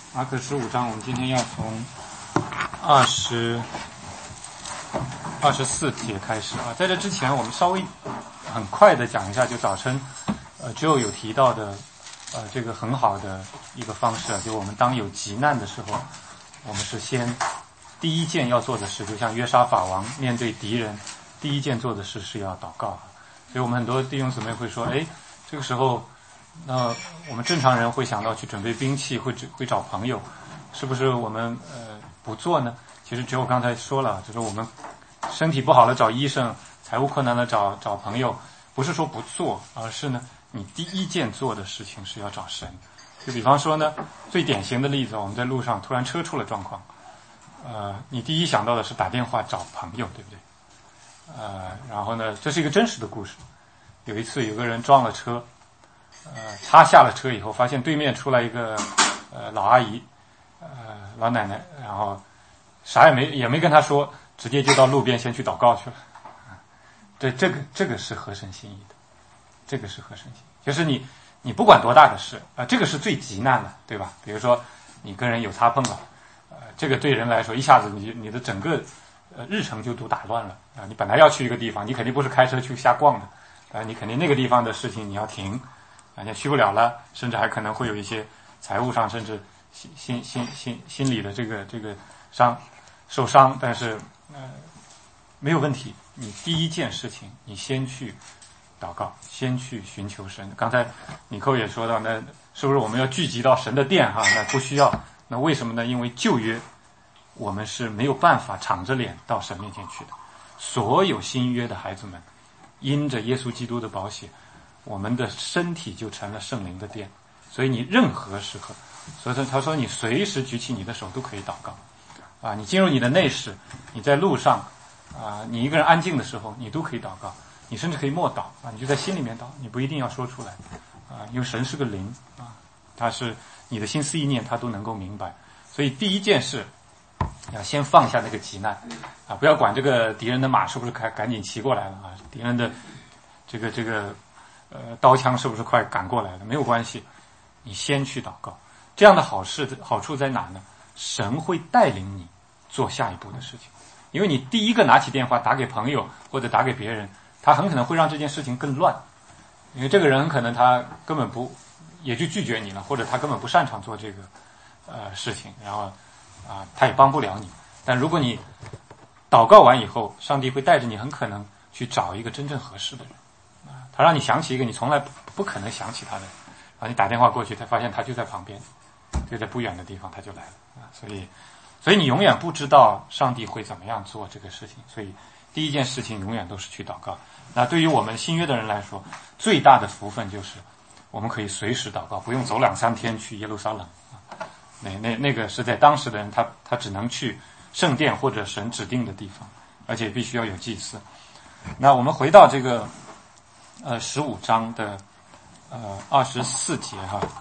马可15章，我们今天要从24节开始啊。在这之前，我们稍微很快的讲一下，就早晨Joe 有提到的这个很好的一个方式啊，就我们当有急难的时候，我们是先第一件要做的事，就像约沙法王面对敌人，第一件做的事是要祷告。所以我们很多弟兄姊妹会说，这个时候那我们正常人会想到去准备兵器，会找朋友，是不是我们不做呢？其实只有我刚才说了，就是我们身体不好了找医生，财务困难了找朋友，不是说不做，而是呢你第一件做的事情是要找神。就比方说呢，最典型的例子，我们在路上突然车出了状况，你第一想到的是打电话找朋友，对不对？然后呢，这是一个真实的故事。有一次有个人撞了车，他下了车以后，发现对面出来一个老阿姨，老奶奶，然后啥也没跟他说，直接就到路边先去祷告去了。这个是合神心意的，这个是合神心意。就是你不管多大的事这个是最急难的，对吧？比如说你跟人有擦碰了，这个对人来说一下子你的整个日程就都打乱了你本来要去一个地方，你肯定不是开车去瞎逛的你肯定那个地方的事情你要停你去不了了，甚至还可能会有一些财务上甚至心理的这个受伤，但是没有问题。你第一件事情你先去祷告，先去寻求神。刚才尼寇也说到，那是不是我们要聚集到神的殿那不需要。那为什么呢？因为旧约我们是没有办法敞着脸到神面前去的。所有新约的孩子们因着耶稣基督的宝血，我们的身体就成了圣灵的殿。所以你任何时刻，所以他说你随时举起你的手都可以祷告你进入你的内室，你在路上你一个人安静的时候你都可以祷告，你甚至可以默祷你就在心里面祷，你不一定要说出来因为神是个灵他是你的心思意念他都能够明白。所以第一件事要先放下那个急难不要管这个敌人的马是不是赶紧骑过来了敌人的这个刀枪是不是快赶过来了，没有关系，你先去祷告。这样的好处在哪呢？神会带领你做下一步的事情。因为你第一个拿起电话打给朋友或者打给别人，他很可能会让这件事情更乱，因为这个人很可能他根本不也就拒绝你了，或者他根本不擅长做这个事情，然后他也帮不了你。但如果你祷告完以后，上帝会带着你很可能去找一个真正合适的人他让你想起一个你从来不可能想起他的人你打电话过去，才发现他就在旁边，就在不远的地方他就来了所以你永远不知道上帝会怎么样做这个事情。所以第一件事情永远都是去祷告。那对于我们新约的人来说，最大的福分就是我们可以随时祷告，不用走2-3天去耶路撒冷那个是在当时的人他只能去圣殿或者神指定的地方，而且必须要有祭司。那我们回到这个15章的24节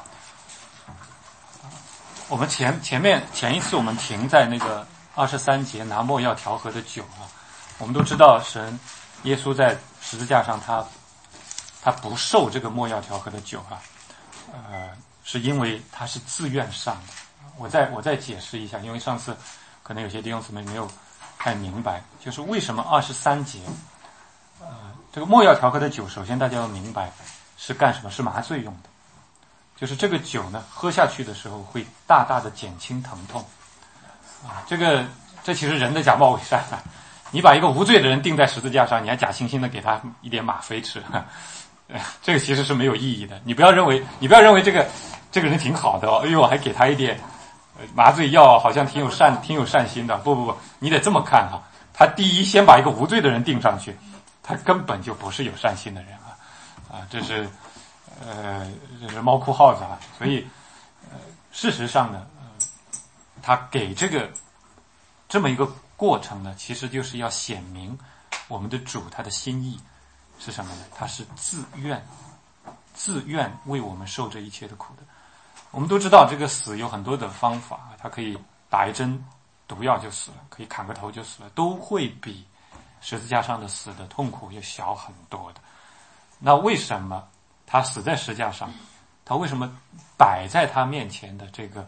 我们前一次我们停在那个23节拿没药调和的酒我们都知道神耶稣在十字架上他不受这个没药调和的酒是因为他是自愿上的。我再解释一下，因为上次可能有些弟兄姊妹没有太明白，就是为什么23节这个没药调和的酒，首先大家要明白是干什么，是麻醉用的。就是这个酒呢，喝下去的时候会大大的减轻疼痛这其实人的假冒伪善你把一个无罪的人钉在十字架上，你还假惺惺的给他一点吗啡吃这个其实是没有意义的。你不要认为这个人挺好的我还给他一点麻醉药，好像挺有善心的。不，你得这么看他第一先把一个无罪的人钉上去，他根本就不是有善心的人这是猫哭耗子所以事实上呢他给这么一个过程呢，其实就是要显明我们的主他的心意是什么呢？他是自愿为我们受这一切的苦的。我们都知道这个死有很多的方法，他可以打一针毒药就死了，可以砍个头就死了，都会比十字架上的死的痛苦要小很多的。那为什么他死在十字架上，他为什么摆在他面前的这个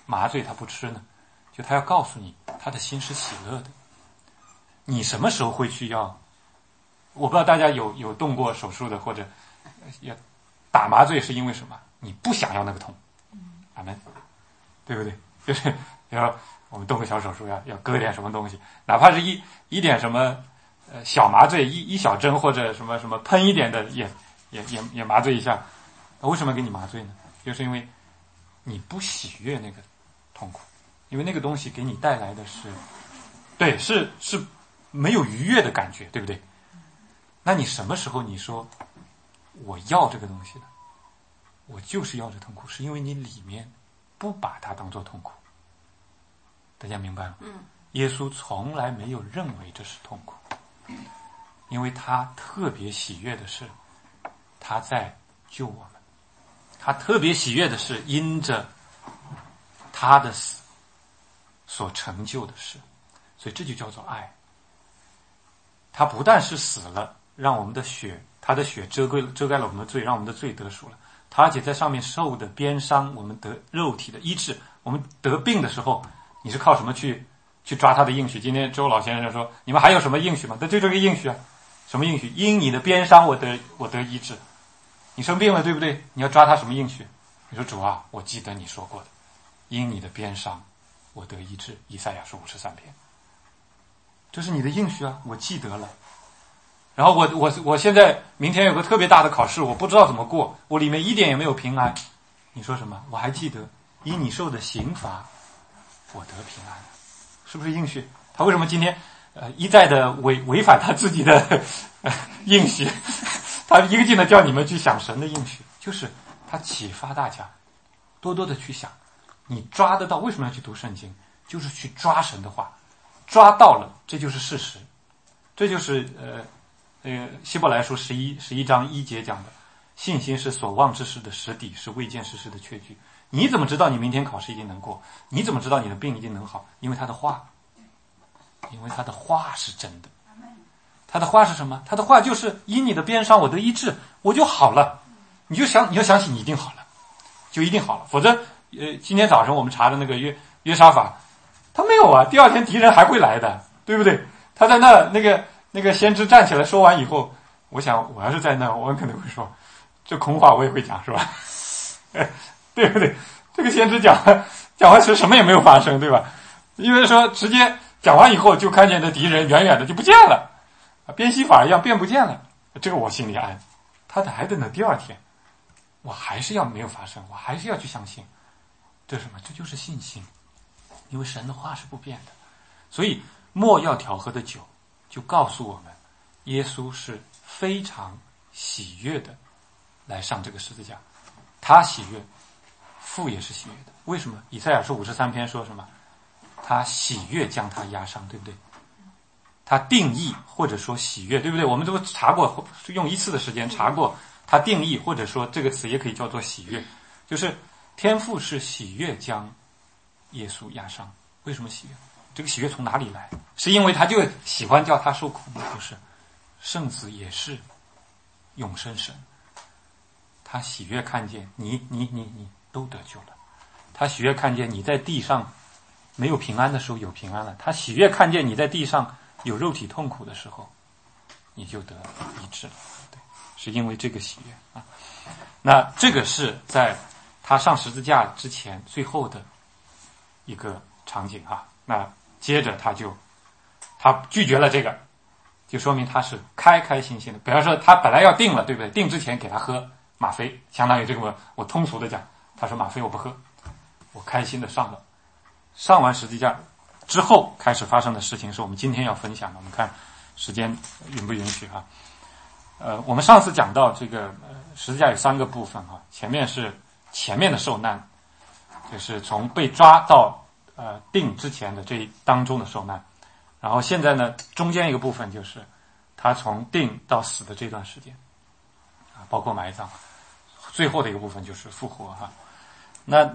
麻醉他不吃呢？就他要告诉你，他的心是喜乐的。你什么时候会去要？我不知道大家有动过手术的，或者要打麻醉是因为什么？你不想要那个痛，阿门，对不对？就是要我们动个小手术要割点什么东西，哪怕是一点什么小麻醉，一小针或者什么什么喷一点的也麻醉一下。为什么给你麻醉呢？就是因为你不喜悦那个痛苦，因为那个东西给你带来的是没有愉悦的感觉，对不对？那你什么时候你说我要这个东西呢？我就是要这痛苦，是因为你里面不把它当作痛苦。大家明白吗？耶稣从来没有认为这是痛苦，因为他特别喜悦的是他在救我们，他特别喜悦的是因着他的死所成就的事，所以这就叫做爱。他不但是死了，让我们的血，他的血遮盖了我们的罪，让我们的罪得赎了，他而且在上面受的鞭伤，我们得肉体的医治。我们得病的时候，你是靠什么去抓他的应许？今天周老先生说，你们还有什么应许吗？这个应许啊，什么应许？因你的鞭伤我得医治。你生病了，对不对？你要抓他什么应许？你说主啊，我记得你说过的，因你的鞭伤我得医治，以赛亚书53篇，这是你的应许啊，我记得了。然后我现在明天有个特别大的考试，我不知道怎么过，我里面一点也没有平安。你说什么？我还记得，因你受的刑罚我得平安，是不是应许？他为什么今天一再的违反他自己的应许？他一个劲的叫你们去想神的应许，就是他启发大家多多的去想。你抓得到，为什么要去读圣经？就是去抓神的话，抓到了，这就是事实。这就是希伯来书11章1节讲的，信心是所望之事的实底，是未见之事的确据。你怎么知道你明天考试一定能过？你怎么知道你的病一定能好？因为他的话，因为他的话是真的。他的话是什么？他的话就是因你的鞭伤我得医治，我就好了。你要相信你一定好了，就一定好了。否则今天早上我们查的那个约沙法，他没有啊，第二天敌人还会来的，对不对？他在那个先知站起来说完以后，我想我要是在那，我可能会说这空话我也会讲，是吧？对不对？这个先知讲完时什么也没有发生，对吧？因为说直接讲完以后就看见的敌人远远的就不见了，变戏法一样变不见了，这个我心里安。他还等到第二天，我还是要没有发生，我还是要去相信。这是什么？这就是信心，因为神的话是不变的。所以莫要调和的酒就告诉我们，耶稣是非常喜悦的来上这个十字架，他喜悦，父也是喜悦的。为什么？以赛亚书53篇说什么？他喜悦将他压伤，对不对？他定义或者说喜悦，对不对？我们都查过，用一次的时间查过他定义，或者说这个词也可以叫做喜悦，就是天父是喜悦将耶稣压伤。为什么喜悦？这个喜悦从哪里来？是因为他就喜欢叫他受苦吗？不是，圣子也是永生神，他喜悦看见你都得救了，他喜悦看见你在地上没有平安的时候有平安了，他喜悦看见你在地上有肉体痛苦的时候你就得医治了。对，是因为这个喜悦啊。那这个是在他上十字架之前最后的一个场景啊。那接着他拒绝了这个，就说明他是开心的。比方说他本来要定了，对不对？定之前给他喝吗啡，相当于这个我通俗的讲，他说吗啡我不喝，我开心的上了。上完十字架之后开始发生的事情是我们今天要分享的。我们看时间允不允许啊？我们上次讲到这个十字架有3个部分啊，前面是前面的受难，就是从被抓到定之前的这当中的受难，然后现在呢中间一个部分就是他从定到死的这段时间啊，包括埋葬，最后的一个部分就是复活哈。那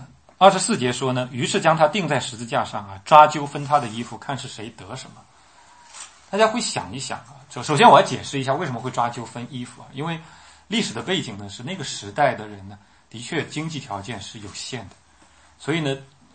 24节说呢，于是将他钉在十字架上啊，抓阄分他的衣服，看是谁得什么。大家会想一想啊，首先我要解释一下为什么会抓阄分衣服啊，因为历史的背景呢是那个时代的人呢的确经济条件是有限的，所以呢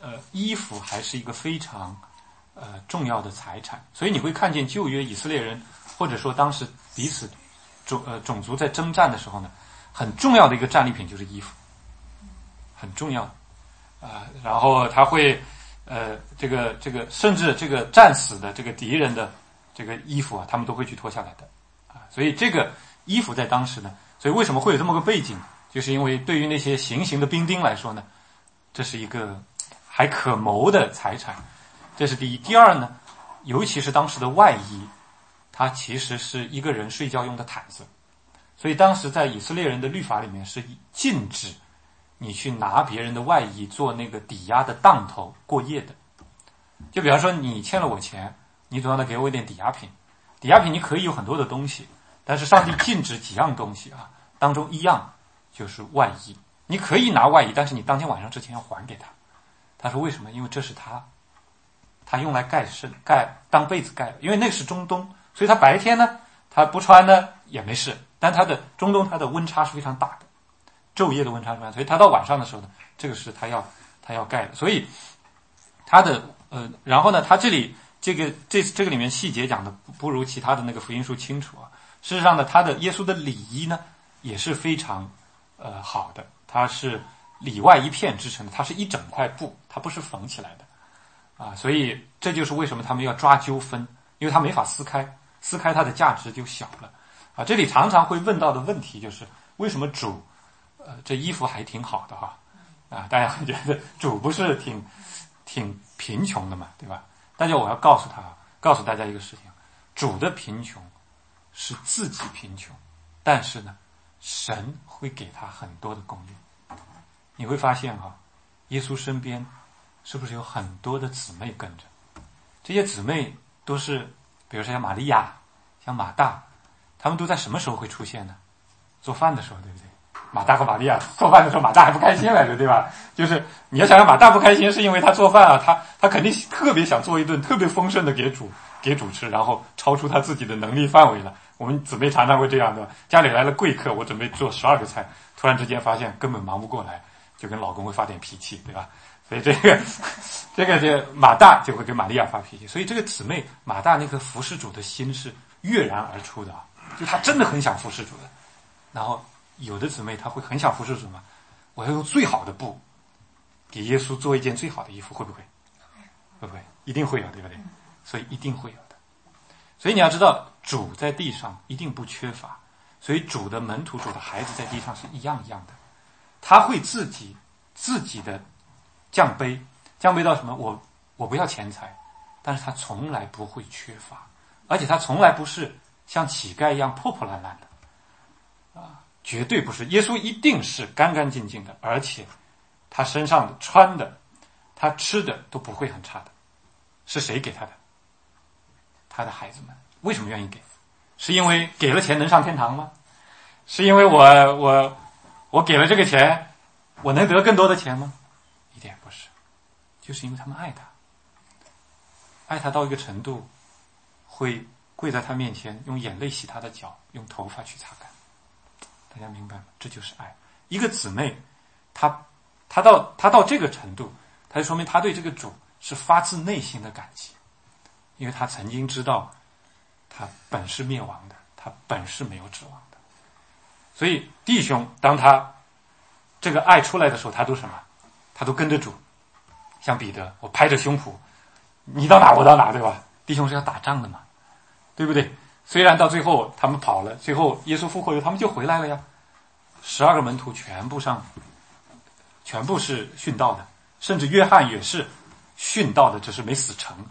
衣服还是一个非常重要的财产。所以你会看见旧约以色列人，或者说当时彼此种族在征战的时候呢，很重要的一个战利品就是衣服，很重要然后他会这个甚至这个战死的这个敌人的这个衣服他们都会去脱下来的所以这个衣服在当时呢，所以为什么会有这么个背景，就是因为对于那些行刑的兵丁来说呢，这是一个还可谋的财产，这是第一。第二呢，尤其是当时的外衣，它其实是一个人睡觉用的毯子，所以当时在以色列人的律法里面是禁止你去拿别人的外衣做那个抵押的当头过夜的。就比方说你欠了我钱，你总要得给我一点抵押品，抵押品你可以有很多的东西，但是上帝禁止几样东西当中一样就是外衣。你可以拿外衣，但是你当天晚上之前要还给他。他说为什么？因为这是他用来盖当被子盖，因为那是中东，所以他白天呢他不穿呢也没事，但他的中东它的温差是非常大的，昼夜的温差是非常大，所以他到晚上的时候呢，这个是他要盖的。所以他的然后呢，他这里这个里面细节讲的不如其他的那个福音书清楚事实上呢，他的耶稣的里衣呢也是非常好的，它是里外一片织成的，它是一整块布，它不是缝起来的所以这就是为什么他们要抓纠纷，因为它没法撕开它的价值就小了这里常常会问到的问题就是为什么主这衣服还挺好的大家会觉得主不是挺贫穷的嘛，对吧？但是我要告诉大家一个事情，主的贫穷是自己贫穷，但是呢神会给他很多的供应。你会发现耶稣身边是不是有很多的姊妹跟着？这些姊妹都是比如说像玛利亚，像马大，他们都在什么时候会出现呢？做饭的时候，对不对？马大和玛利亚做饭的时候，马大还不开心来着，对吧？就是你要想想马大不开心是因为他做饭他肯定特别想做一顿特别丰盛的给主吃，然后超出他自己的能力范围了。我们姊妹常常会这样的，家里来了贵客，我准备做12个菜，突然之间发现根本忙不过来，就跟老公会发点脾气，对吧？所以这个马大就会跟玛利亚发脾气，所以这个姊妹马大那颗服侍主的心是跃然而出的就他真的很想服侍主的。然后有的姊妹她会很想服侍主嘛，我要用最好的布给耶稣做一件最好的衣服，会不会？会不会？一定会有，对不对？所以一定会有的。所以你要知道主在地上一定不缺乏，所以主的门徒主的孩子在地上是一样一样的，他会自己的降卑到什么？我不要钱财，但是他从来不会缺乏，而且他从来不是像乞丐一样破破烂烂的绝对不是。耶稣一定是干干净净的，而且他身上的穿的他吃的都不会很差的。是谁给他的？他的孩子们。为什么愿意给？是因为给了钱能上天堂吗？是因为我给了这个钱我能得更多的钱吗？一点不是，就是因为他们爱他到一个程度，会跪在他面前，用眼泪洗他的脚，用头发去擦干。大家明白吗？这就是爱。一个姊妹，她到这个程度，她就说明她对这个主是发自内心的感激，因为她曾经知道，她本是灭亡的，她本是没有指望的。所以弟兄，当他这个爱出来的时候，他都什么？他都跟着主。像彼得，我拍着胸脯，你到哪我到哪，对吧？弟兄是要打仗的嘛，对不对？虽然到最后他们跑了，最后耶稣复活以后他们就回来了呀。12个门徒全部是殉道的，甚至约翰也是殉道的，只是没死成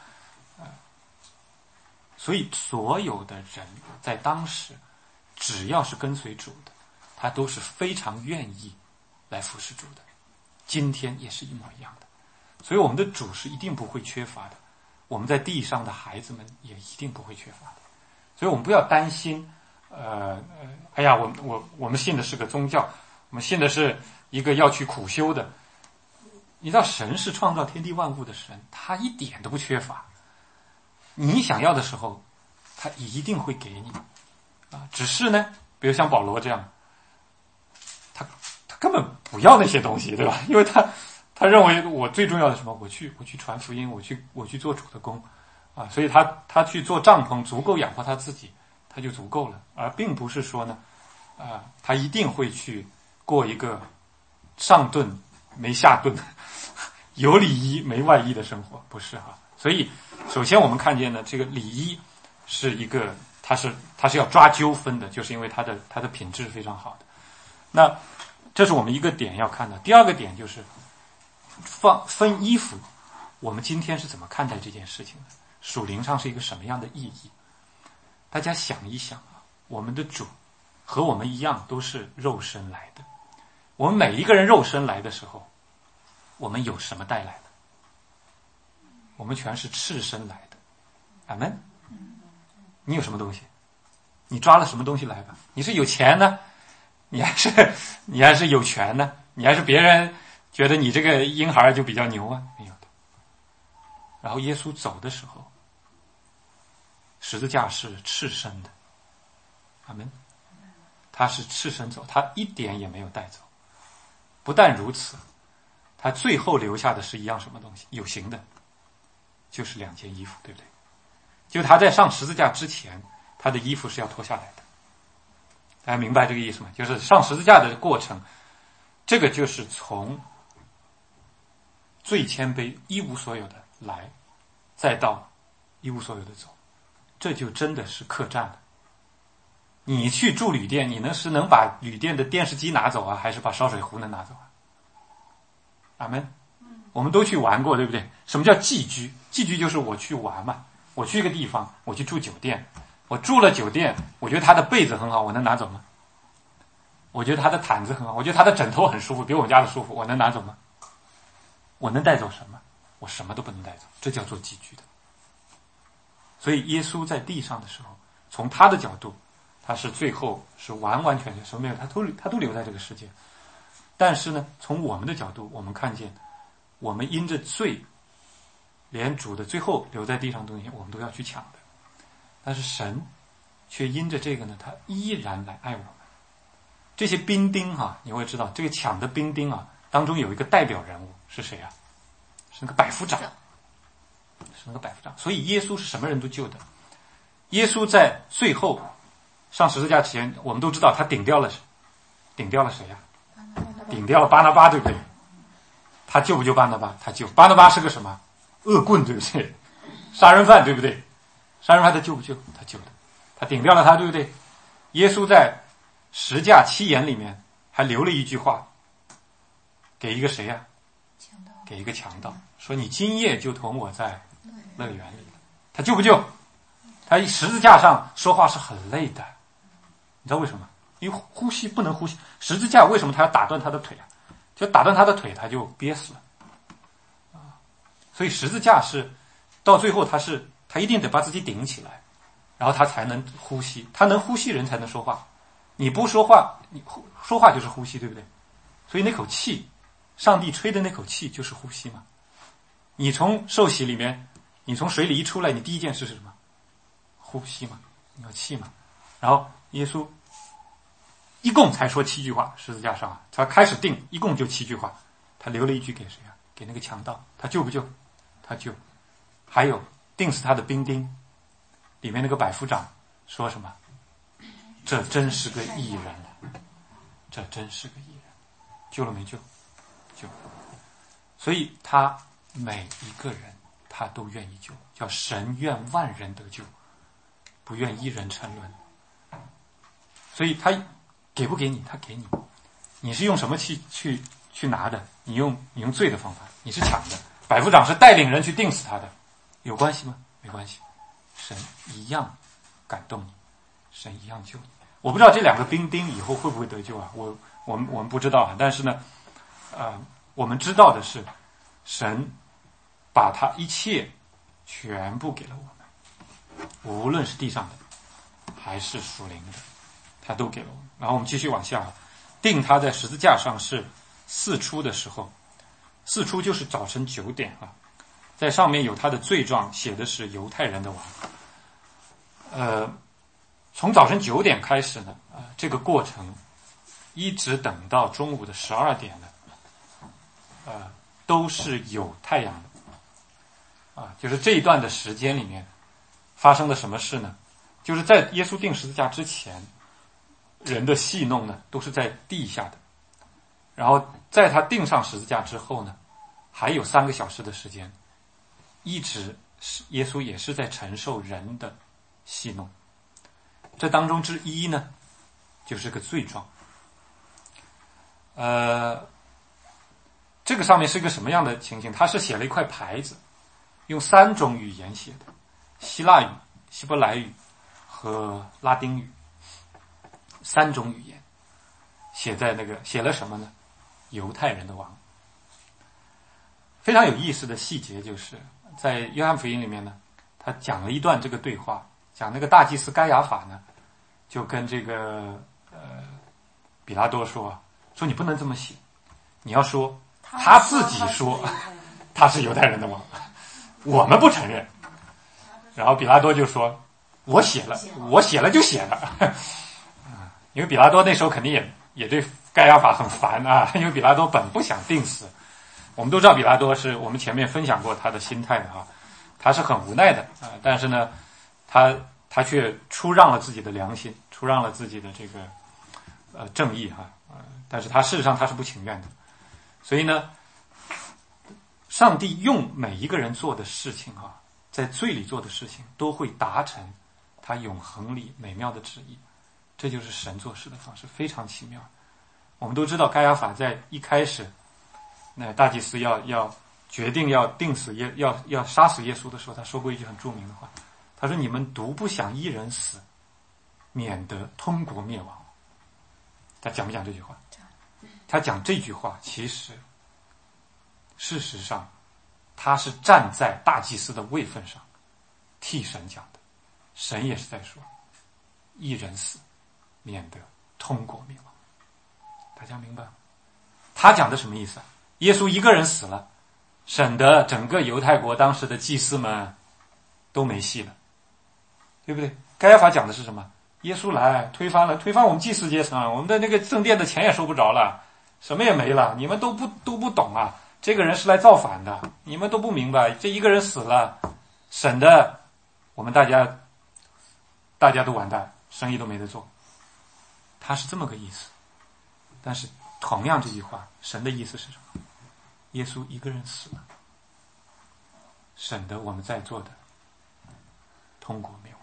所以所有的人在当时只要是跟随主的，他都是非常愿意来服侍主的。今天也是一模一样的。所以我们的主是一定不会缺乏的，我们在地上的孩子们也一定不会缺乏的。所以我们不要担心哎呀，我们信的是个宗教，我们信的是一个要去苦修的。你知道神是创造天地万物的神，他一点都不缺乏，你想要的时候他一定会给你只是呢比如像保罗这样，他根本不要那些东西，对吧？因为他认为我最重要的什么？我去传福音，我去做主的工啊，所以他去做帐篷足够养活他自己，他就足够了，而并不是说呢他一定会去过一个上顿没下顿有礼仪没外衣的生活，不是哈。所以首先我们看见呢，这个礼仪是一个它是要抓纠纷的，就是因为它的品质是非常好的。那这是我们一个点要看的。第二个点就是分衣服，我们今天是怎么看待这件事情的？属灵上是一个什么样的意义？大家想一想啊，我们的主和我们一样都是肉身来的，我们每一个人肉身来的时候，我们有什么带来的？我们全是赤身来的。阿们。你有什么东西？你抓了什么东西来吧？你是有钱呢，你还是有权呢？你还是别人觉得你这个婴孩就比较牛啊？没有的。然后耶稣走的时候，十字架是赤身的。阿们。他是赤身走，他一点也没有带走。不但如此，他最后留下的是一样什么东西？有形的，就是2件衣服，对不对？就他在上十字架之前，他的衣服是要脱下来的。大家明白这个意思吗？就是上十字架的过程，这个就是从最谦卑一无所有的来，再到一无所有的走，这就真的是客栈了。你去住旅店，你能把旅店的电视机拿走啊，还是把烧水壶能拿走啊？阿们。我们都去玩过，对不对？什么叫寄居？寄居就是我去玩嘛，我去一个地方，我去住酒店，我住了酒店，我觉得他的被子很好，我能拿走吗？我觉得他的毯子很好，我觉得他的枕头很舒服，比我们家的舒服，我能拿走吗？我能带走什么？我什么都不能带走，这叫做寄居的。所以耶稣在地上的时候，从他的角度，他是最后是完完全全什么没有，他都留在这个世界。但是呢，从我们的角度，我们看见我们因着罪，连主的最后留在地上的东西我们都要去抢的。但是神却因着这个呢，他依然来爱我们。这些兵丁啊，你会知道这个抢的兵丁啊当中有一个代表人物是谁啊？是那个百夫长。所以耶稣是什么人都救的。耶稣在最后上十字架前，我们都知道他顶掉了谁呀？顶掉了巴拿巴，对不对？他救不救巴拿巴？他救。巴拿巴是个什么？恶棍，对不对？杀人犯，对不对？杀人犯他救不救？他救的。他顶掉了他，对不对？耶稣在十架七言里面还留了一句话，给一个谁呀？给一个强盗，说你今夜就同我在乐园里。他救不救？他十字架上说话是很累的，你知道为什么？因为呼吸不能呼吸。十字架为什么他要打断他的腿啊？就打断他的腿，他就憋死了啊！所以十字架是到最后，他一定得把自己顶起来，然后他才能呼吸。他能呼吸，人才能说话。你不说话，你说话就是呼吸，对不对？所以那口气，上帝吹的那口气就是呼吸嘛。你从受洗里面，你从水里一出来，你第一件事是什么？呼吸嘛，你要气嘛。然后耶稣一共才说7句话，十字架上他开始定，一共就7句话。他留了一句给谁啊？给那个强盗。他救不救？他救。还有定死他的兵丁，里面那个百夫长说什么？这真是个义人，这真是个义人。救了没救？救了。所以他每一个人他都愿意救，叫神愿万人得救，不愿一人沉沦。所以他给不给你？他给你。你是用什么去拿的？你用罪的方法，你是抢的。百夫长是带领人去定死他的，有关系吗？没关系。神一样感动你，神一样救你。我不知道这2个兵丁以后会不会得救啊？我们不知道啊。但是呢，我们知道的是，神把他一切全部给了我们，无论是地上的还是属灵的，他都给了我们。然后我们继续往下，定他在十字架上是4初的时候，4初就是早晨9点啊，在上面有他的罪状，写的是犹太人的王。从早晨9点开始呢，这个过程一直等到中午的12点呢， 都是有太阳的就是这一段的时间里面发生了什么事呢？就是在耶稣钉十字架之前，人的戏弄呢都是在地下的，然后在他钉上十字架之后呢，还有3个小时的时间，一直耶稣也是在承受人的戏弄。这当中之一呢，就是个罪状。这个上面是一个什么样的情形？他是写了一块牌子，用3种语言写的，希腊语、希伯来语和拉丁语，3种语言写在写了什么呢？犹太人的王。非常有意思的细节就是在约翰福音里面呢，他讲了一段这个对话，讲那个大祭司该亚法呢，就跟这个比拉多说你不能这么写，你要说他自己说他是犹太人的王，我们不承认。然后比拉多就说我写了就写了因为比拉多那时候肯定也对该亚法很烦因为比拉多本不想定死。我们都知道比拉多是我们前面分享过他的心态他是很无奈的但是呢他却出让了自己的良心，出让了自己的这个正义但是他事实上他是不情愿的。所以呢，上帝用每一个人做的事情在罪里做的事情都会达成他永恒里美妙的旨意，这就是神做事的方式，非常奇妙。我们都知道该亚法在一开始那大祭司要决定要定死要杀死耶稣的时候，他说过一句很著名的话，他说你们独不想一人死，免得通国灭亡。他讲不讲这句话？他讲这句话其实事实上他是站在大祭司的位分上替神讲的，神也是在说一人死免得通国灭亡。大家明白吗？他讲的什么意思耶稣一个人死了，省得整个犹太国当时的祭司们都没戏了，对不对？该亚法讲的是什么？耶稣来推翻我们祭司阶层，我们的那个圣殿的钱也收不着了，什么也没了，你们都不懂这个人是来造反的，你们都不明白，这一个人死了，省得我们大家都完蛋，生意都没得做。他是这么个意思。但是同样这句话，神的意思是什么？耶稣一个人死了，省得我们在座的通国灭亡，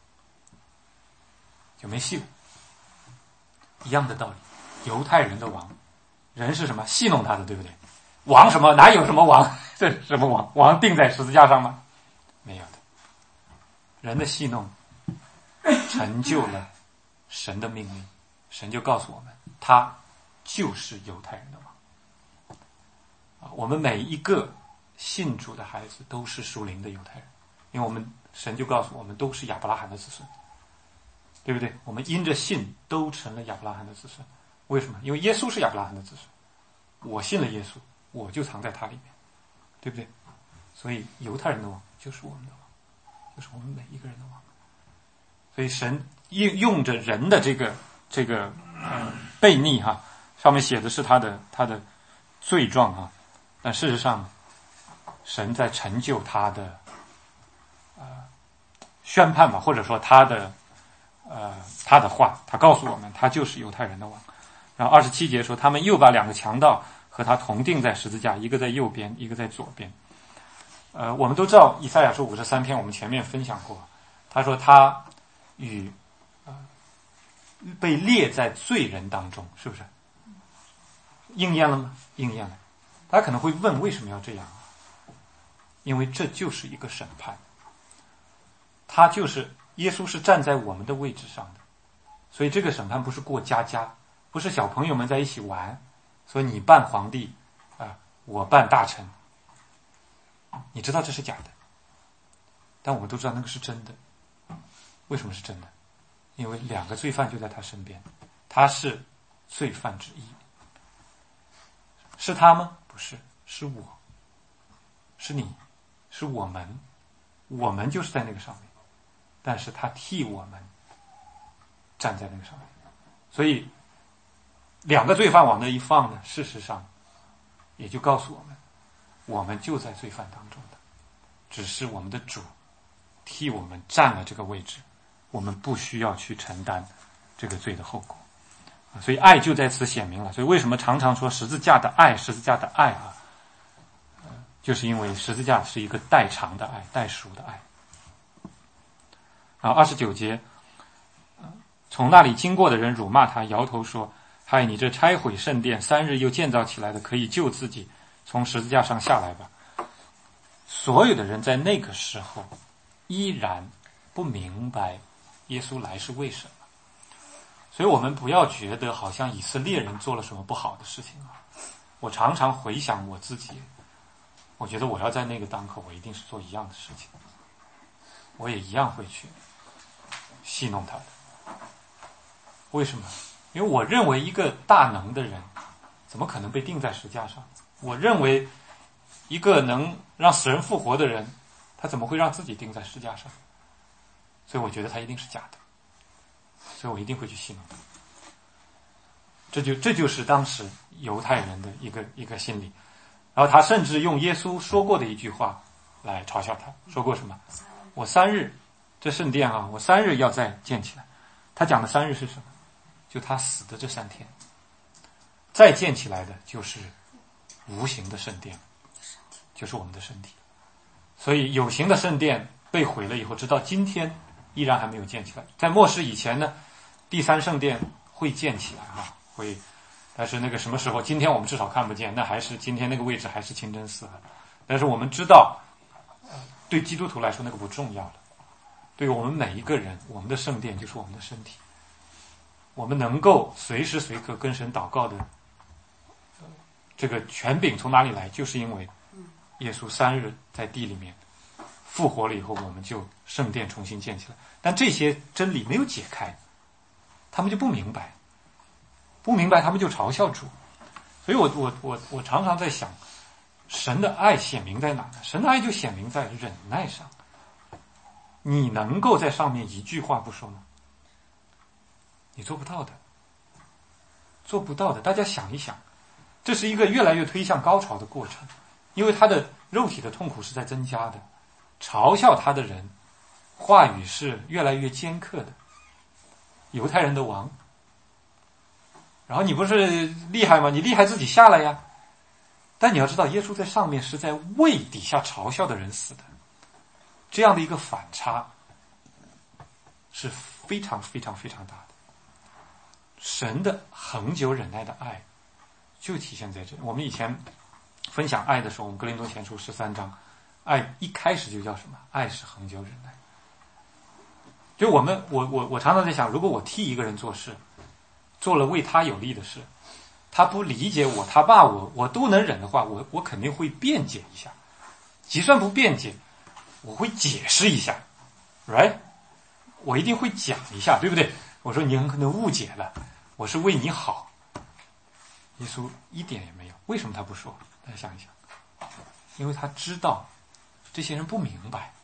就没戏了。一样的道理，犹太人的王，人是什么？戏弄他的，对不对？王什么？哪有什么王？这是什么王？王钉在十字架上吗？没有的。人的戏弄成就了神的命令，神就告诉我们，他就是犹太人的王。我们每一个信主的孩子都是属灵的犹太人，因为我们神就告诉我们都是亚伯拉罕的子孙，对不对？我们因着信都成了亚伯拉罕的子孙。为什么？因为耶稣是亚伯拉罕的子孙，我信了耶稣，我就藏在他里面，对不对？所以犹太人的王就是我们的王，就是我们每一个人的王。所以神用着人的这个悖逆上面写的是他的罪状但事实上神在成就他的宣判吧，或者说他的话，他告诉我们他就是犹太人的王。然后27节说，他们又把2个强盗和他同钉在十字架，一个在右边，一个在左边。我们都知道以赛亚书53篇，我们前面分享过，他说他与被列在罪人当中，是不是应验了吗？应验了。大家可能会问，为什么要这样因为这就是一个审判，他就是耶稣是站在我们的位置上的，所以这个审判不是过家家，不是小朋友们在一起玩，所以你扮皇帝我扮大臣，你知道这是假的，但我们都知道那个是真的。为什么是真的？因为2个罪犯就在他身边，他是罪犯之一。是他吗？不是，是我，是你，是我们，我们就是在那个上面，但是他替我们站在那个上面。所以2个罪犯往那一放呢，事实上也就告诉我们， 我们就在罪犯当中的，只是我们的主替我们占了这个位置，我们不需要去承担这个罪的后果。所以爱就在此显明了。所以为什么常常说十字架的爱，十字架的爱啊，就是因为十字架是一个代偿的爱，代赎的爱。然后29节，从那里经过的人辱骂他，摇头说：嗨，你这拆毁圣殿3日又建造起来的，可以救自己，从十字架上下来吧。所有的人在那个时候依然不明白耶稣来是为什么。所以我们不要觉得好像以色列人做了什么不好的事情啊。我常常回想我自己，我觉得我要在那个当口，我一定是做一样的事情，我也一样会去戏弄他的。为什么？因为我认为一个大能的人怎么可能被钉在石架上？我认为一个能让死人复活的人，他怎么会让自己钉在石架上？所以我觉得他一定是假的，所以我一定会去戏弄他。这就是当时犹太人的一个心理。然后他甚至用耶稣说过的一句话来嘲笑他，说过什么？我3日，这圣殿啊，我3日要再建起来。他讲的3日是什么？就他死的这3天，再建起来的就是无形的圣殿，就是我们的身体。所以有形的圣殿被毁了以后，直到今天依然还没有建起来。在末世以前呢，第3圣殿会建起来啊，会，但是那个什么时候？今天我们至少看不见，那还是今天那个位置还是清真寺。但是我们知道，对基督徒来说那个不重要了。对我们每一个人，我们的圣殿就是我们的身体。我们能够随时随刻跟神祷告的这个权柄从哪里来？就是因为耶稣3日在地里面复活了以后，我们就圣殿重新建起来。但这些真理没有解开，他们就不明白，他们就嘲笑主。所以我常常在想，神的爱显明在哪呢？神的爱就显明在忍耐上。你能够在上面一句话不说吗？你做不到的，做不到的。大家想一想，这是一个越来越推向高潮的过程，因为他的肉体的痛苦是在增加的，嘲笑他的人话语是越来越尖刻的。犹太人的王，然后你不是厉害吗？你厉害自己下来呀。但你要知道，耶稣在上面是在为底下嘲笑的人死的，这样的一个反差是非常非常非常大的。神的恒久忍耐的爱就体现在这里。我们以前分享爱的时候，我们哥林多前书13章，爱一开始就叫什么？爱是恒久忍耐。就我常常在想，如果我替一个人做事，做了为他有利的事，他不理解我，他骂我都能忍的话，我肯定会辩解一下。就算不辩解，我会解释一下 ，right？ 我一定会讲一下，对不对？我说你很可能误解了，我是为你好。耶稣一点也没有，为什么他不说？大家想一想，因为他知道这些人不明白。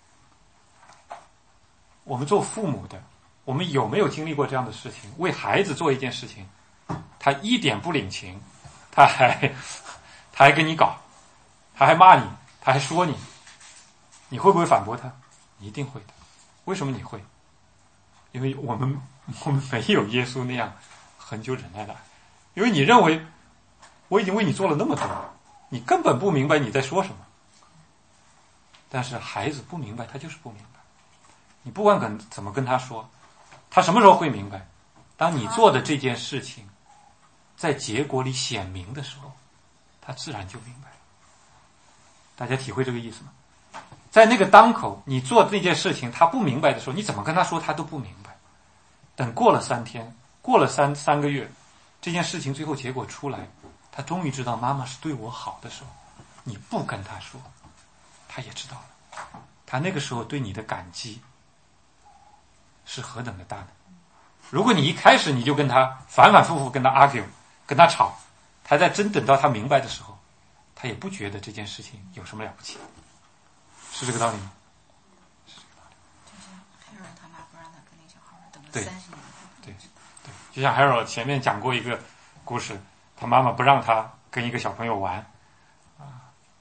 我们做父母的，我们有没有经历过这样的事情？为孩子做一件事情，他一点不领情，他还跟你搞，他还骂你，他还说你，你会不会反驳他？你一定会的。为什么你会？因为我们没有耶稣那样恒久忍耐的爱。因为你认为我已经为你做了那么多，你根本不明白你在说什么。但是孩子不明白，他就是不明白。你不管怎么跟他说，他什么时候会明白？当你做的这件事情在结果里显明的时候，他自然就明白了。大家体会这个意思吗？在那个当口，你做这件事情他不明白的时候，你怎么跟他说他都不明白。等过了3天，过了三个月，这件事情最后结果出来，他终于知道妈妈是对我好的时候，你不跟他说，他也知道了。他那个时候对你的感激是何等的大呢？如果你一开始你就跟他反反复复跟他 argue， 跟他吵，他在真等到他明白的时候，他也不觉得这件事情有什么了不起。是这个道理吗？是这个道理。 就像 Harold 他妈不让他跟那小孩等了对 30年。 对，就像 Harold 前面讲过一个故事，他妈妈不让他跟一个小朋友玩，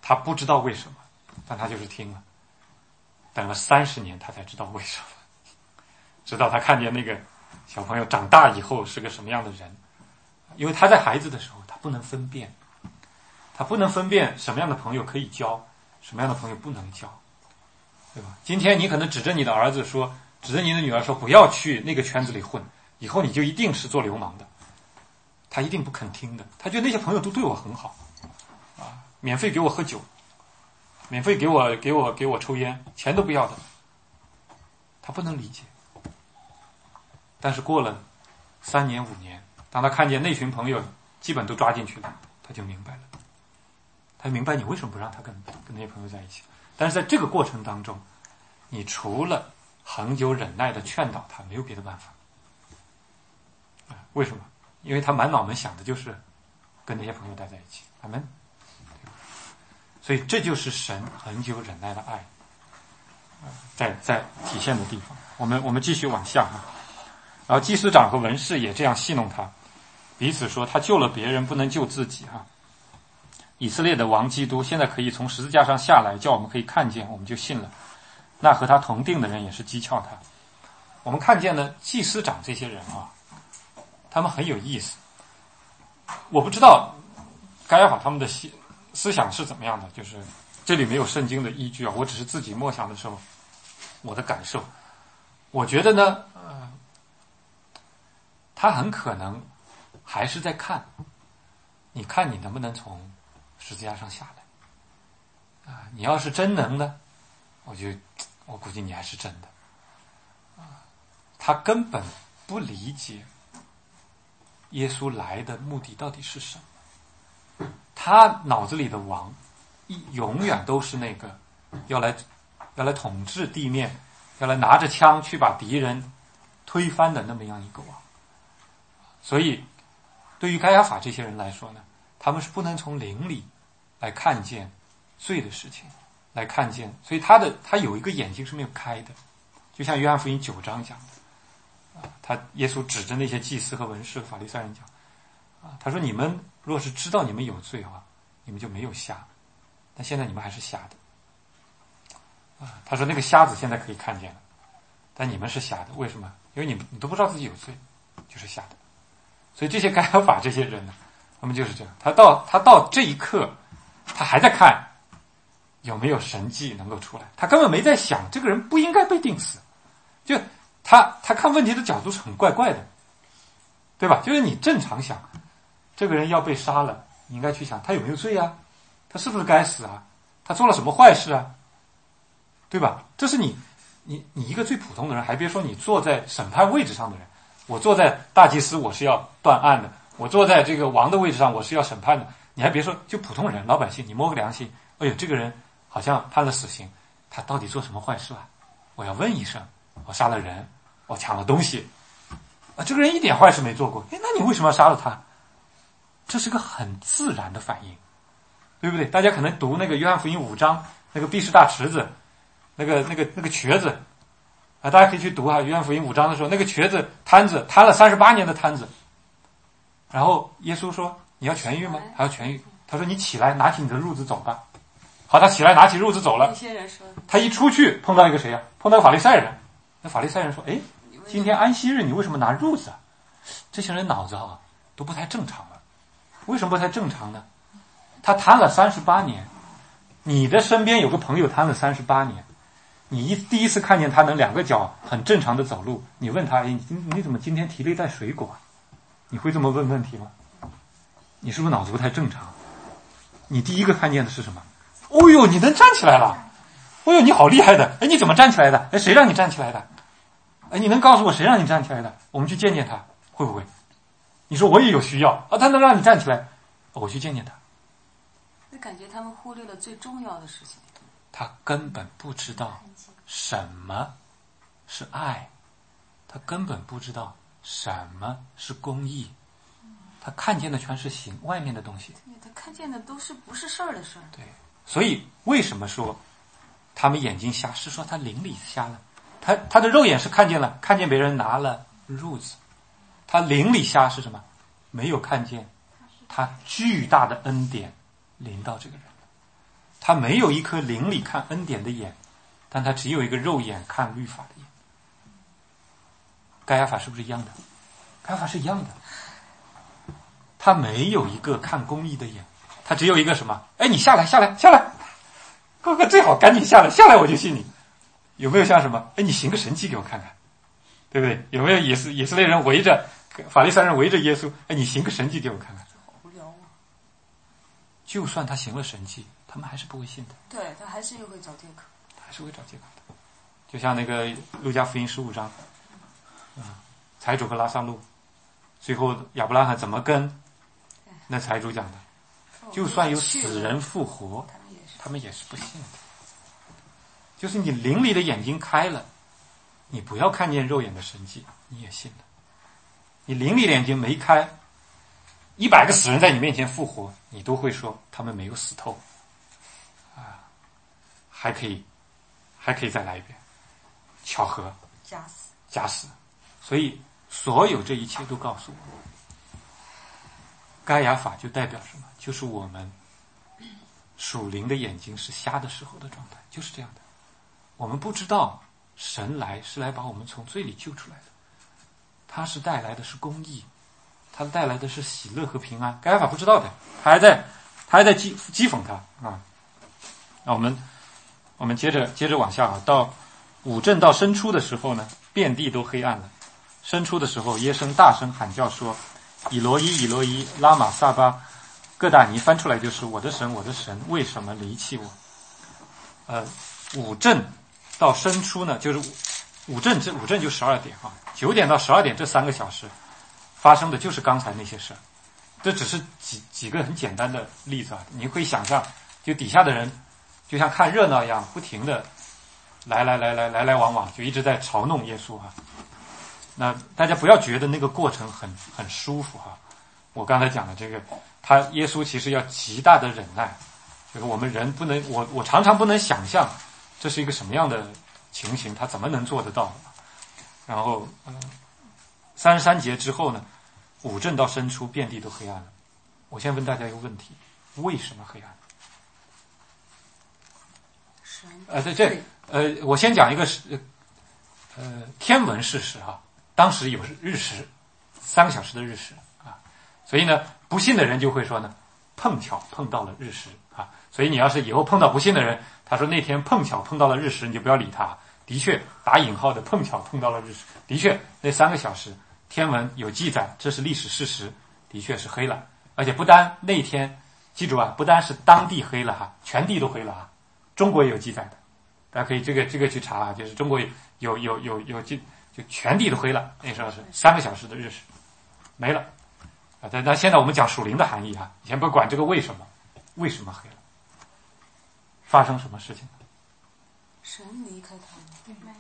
他不知道为什么，但他就是听了。等了30年，他才知道为什么。直到他看见那个小朋友长大以后是个什么样的人，因为他在孩子的时候，他不能分辨，什么样的朋友可以交，什么样的朋友不能交，对吧？今天你可能指着你的儿子说，指着你的女儿说，不要去那个圈子里混，以后你就一定是做流氓的。他一定不肯听的，他觉得那些朋友都对我很好，免费给我喝酒，免费给我抽烟，钱都不要的，他不能理解。但是过了3年5年，当他看见那群朋友基本都抓进去了，他就明白了，他明白你为什么不让他跟那些朋友在一起。但是在这个过程当中，你除了恒久忍耐的劝导他，没有别的办法。为什么？因为他满脑门想的就是跟那些朋友待在一起。阿们。所以这就是神恒久忍耐的爱，在体现的地方。我们继续往下。然后祭司长和文士也这样戏弄他，彼此说他救了别人，不能救自己以色列的王基督现在可以从十字架上下来，叫我们可以看见，我们就信了。那和他同定的人也是讥诮他。我们看见呢，祭司长这些人他们很有意思。我不知道该亚法他们的思想是怎么样的，就是这里没有圣经的依据我只是自己默想的时候我的感受。我觉得呢，他很可能还是在看，你看你能不能从十字架上下来你要是真能的，我估计你还是真的他根本不理解耶稣来的目的到底是什么。他脑子里的王永远都是那个要来统治地面，要来拿着枪去把敌人推翻的那么样一个王。所以对于该亚法这些人来说呢，他们是不能从灵里来看见罪的事情，来看见，所以他有一个眼睛是没有开的，就像约翰福音9章讲的耶稣指着那些祭司和文士法利赛人讲他说你们若是知道你们有罪的话，你们就没有瞎，但现在你们还是瞎的他说那个瞎子现在可以看见了，但你们是瞎的。为什么？因为你都不知道自己有罪，就是瞎的。所以这些该亚法这些人呢，他们就是这样，他到这一刻他还在看有没有神迹能够出来，他根本没在想这个人不应该被钉死。就他看问题的角度是很怪怪的，对吧？就是你正常想这个人要被杀了，你应该去想他有没有罪啊，他是不是该死啊，他做了什么坏事啊，对吧？这是你一个最普通的人，还别说你坐在审判位置上的人。我坐在大祭司，我是要断案的；我坐在这个王的位置上，我是要审判的。你还别说，就普通人、老百姓，你摸个良心，哎呦，这个人好像判了死刑，他到底做什么坏事啊？我要问一声，我杀了人，我抢了东西这个人一点坏事没做过，那你为什么要杀了他？这是个很自然的反应，对不对？大家可能读那个约翰福音5章，那个毕士大池子，那个瘸子大家可以去读约翰福音5章的时候，那个瘸子瘫子瘫了38年的瘫子，然后耶稣说你要痊愈吗？他要痊愈。他说你起来，拿起你的褥子走吧。好，他起来拿起褥子走了。他一出去碰到一个谁碰到个法利赛人。那法利赛人说今天安息日你为什么拿褥子这些人脑子都不太正常了。为什么不太正常呢？他瘫了38年，你的身边有个朋友瘫了38年，你第一次看见他能2个脚很正常的走路，你问他你怎么今天提了一袋水果你会这么问问题吗？你是不是脑子不太正常？你第一个看见的是什么？哦呦，你能站起来了！哦呦，你好厉害的！你怎么站起来的？谁让你站起来的？你能告诉我谁让你站起来的？我们去见见他，会不会？你说我也有需要他能让你站起来，我去见见他。 就感觉他们忽略了最重要的事情。 他根本不知道什么是爱，他根本不知道什么是公义，他看见的全是外面的东西。 他看见的都是不是事儿的事儿。 对，所以为什么说他们眼睛瞎？是说他灵里瞎了。他的肉眼是看见别人拿了褥子，他灵里瞎是什么？没有看见他巨大的恩典临到这个人。 他没有一颗灵里看恩典的眼，但他只有一个肉眼看律法的眼。该亚法是不是一样的？该亚法是一样的，他没有一个看公义的眼，他只有一个什么？哎，你下来，哥哥最好赶紧下来我就信你。有没有像什么？哎，你行个神迹给我看看，对不对？有没有以色列人围着法利赛人围着耶稣？哎，你行个神迹给我看看。 好无聊啊！ 就算他行了神迹，他们还是不会信的。 对，他还是又会找借口。 还是会找借口的。就像那个路加福音15章，财主和拉撒路，最后亚伯拉罕怎么跟那财主讲的？就算有死人复活，他们也是不信的。就是你灵里的眼睛开了，你不要看见肉眼的神迹，你也信了。你灵里的眼睛没开，100个死人在你面前复活，你都会说他们没有死透，还可以再来一遍，巧合假死。所以所有这一切都告诉我们，该亚法就代表什么？就是我们属灵的眼睛是瞎的时候的状态，就是这样的。我们不知道神是来把我们从罪里救出来的，他是带来的是公义，他带来的是喜乐和平安。该亚法不知道的，他还在讥讽他啊。那我们接着往下到五阵到申初的时候呢，遍地都黑暗了。申初的时候，耶声大声喊叫说：“以罗伊，以罗伊，拉玛撒巴各大尼。”翻出来就是我的神，我的神，为什么离弃我？五阵到申初呢，就是五阵就12点9点到12点这3个小时发生的就是刚才那些事。这只是几个很简单的例子啊，你可以想象，就底下的人就像看热闹一样，不停的来往，就一直在嘲弄耶稣那大家不要觉得那个过程很舒服我刚才讲的这个，耶稣其实要极大的忍耐，就是我们人不能，我常常不能想象这是一个什么样的情形，他怎么能做得到？然后33节之后呢，五阵到申初，遍地都黑暗了。我先问大家一个问题：为什么黑暗？我先讲一个天文事实当时有日食，3个小时的日食所以呢，不信的人就会说呢，碰巧碰到了日食所以你要是以后碰到不信的人，他说那天碰巧碰到了日食，你就不要理他。的确，打引号的碰巧碰到了日食，的确那3个小时天文有记载，这是历史事实，的确是黑了。而且不单那天，记住不单是当地黑了全地都黑了中国也有记载的，大家可以这个去查就是中国有记，就全地都黑了。那时候是3个小时的日食没了那现在我们讲属灵的含义你先不管这个为什么黑了，发生什么事情？ 神离开他们，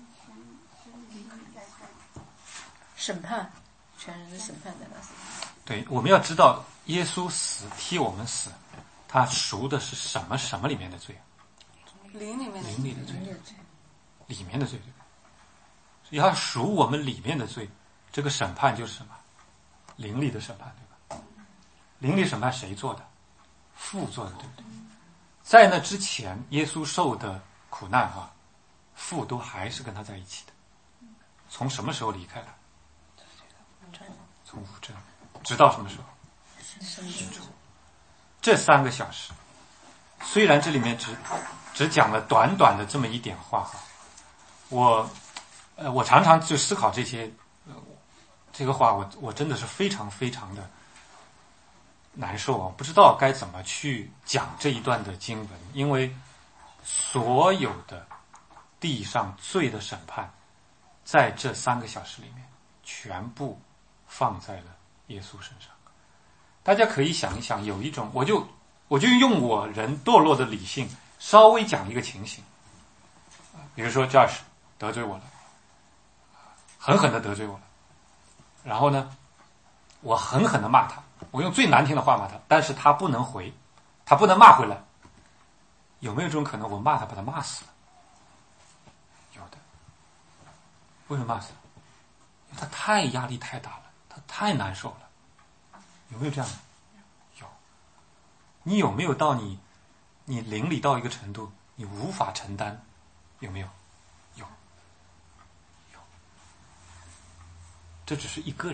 审判，全人的审判在那里。 对，我们要知道耶稣死替我们死，他赎的是什么里面的罪？ 灵里面的灵里的罪，里面的罪，对吧？要赎我们里面的罪，这个审判就是什么？灵里的审判，对吧？灵里审判谁做的？父做的，对不对？在那之前，耶稣受的苦难父都还是跟他在一起的。从什么时候离开了？从五阵，直到什么时候？申初。这3个小时，虽然这里面只讲了短短的这么一点话我常常就思考这些这个话，我真的是非常非常的难受不知道该怎么去讲这一段的经文，因为所有的地上罪的审判，在这3个小时里面全部放在了耶稣身上。大家可以想一想，有一种我就用我人堕落的理性稍微讲一个情形，比如说 Josh 得罪我了，狠狠的得罪我了，然后呢，我狠狠的骂他，我用最难听的话骂他，但是他不能回，他不能骂回来。有没有这种可能？我骂他，把他骂死了？有的。为什么骂死了？因为他太压力太大了，他太难受了。有没有这样的？有。你有没有到你你灵里到一个程度，你无法承担，有没有？有。这只是一个人，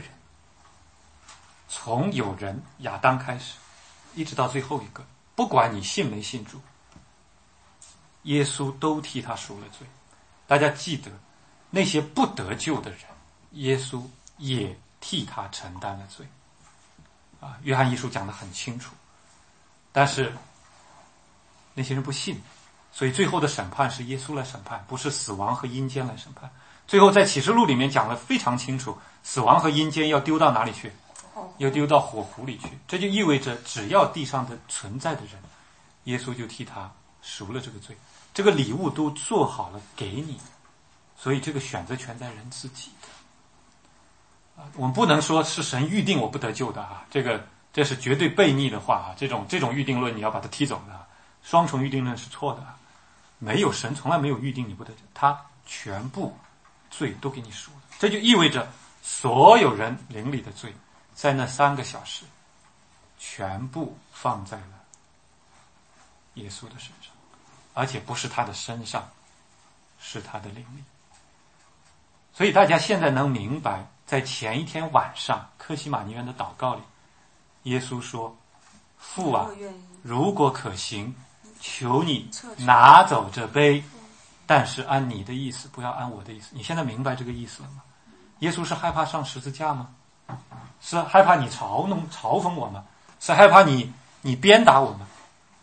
从有人亚当开始，一直到最后一个，不管你信没信主，耶稣都替他赎了罪。大家记得，那些不得救的人，耶稣也替他承担了罪。约翰一书讲得很清楚。但是那些人不信，所以最后的审判是耶稣来审判，不是死亡和阴间来审判。最后在启示录里面讲得非常清楚，死亡和阴间要丢到哪里去？要丢到火湖里去。这就意味着只要地上的存在的人，耶稣就替他赎了这个罪，这个礼物都做好了给你，所以这个选择权在人自己的。我们不能说是神预定我不得救的啊，这是绝对悖逆的话啊！这种预定论你要把它踢走的，双重预定论是错的。没有，神从来没有预定你不得救，他全部罪都给你赎了。这就意味着所有人灵里的罪，在那3个小时全部放在了耶稣的身上，而且不是他的身上，是他的灵里。所以大家现在能明白，在前一天晚上客西马尼园的祷告里，耶稣说：父啊，如果可行，求你拿走这杯，但是按你的意思，不要按我的意思。你现在明白这个意思了吗？耶稣是害怕上十字架吗？是害怕你嘲讽我吗？是害怕你鞭打我吗？